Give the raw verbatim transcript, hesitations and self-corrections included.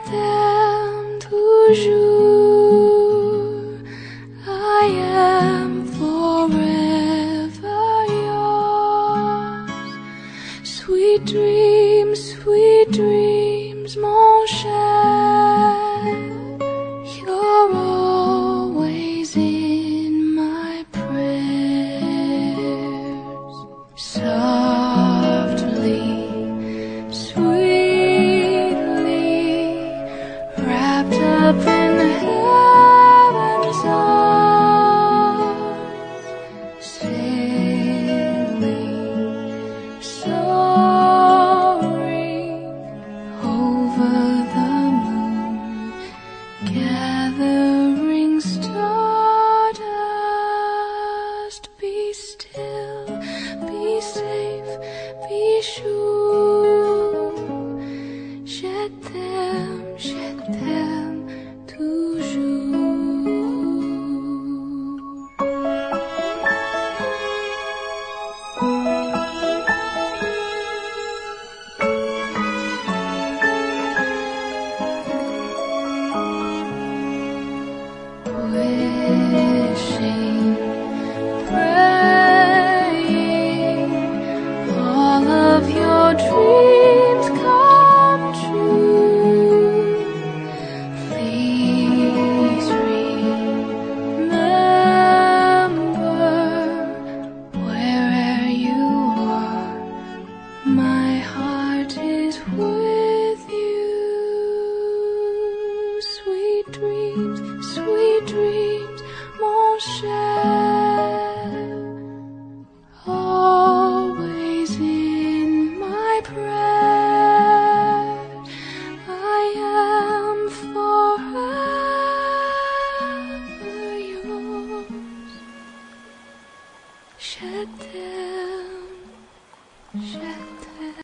t'aime toujours. I am forever yours. Sweet dreams, sweet dreams, mon cher. You're always in my prayers. Softly, sweetly, wrapped up in heaven's arms, sailing, soaring over the moon, gathering stardust. Be still, be safe, be sure. Je t'aime, je t'aime toujours. Wishing, praying, all of your dreams come true. Please remember, wherever you are, my heart is with you. Sweet dreams, sweet dreams, mon cher. Always in my prayer. I am forever yours. Je t'aime, je t'aime.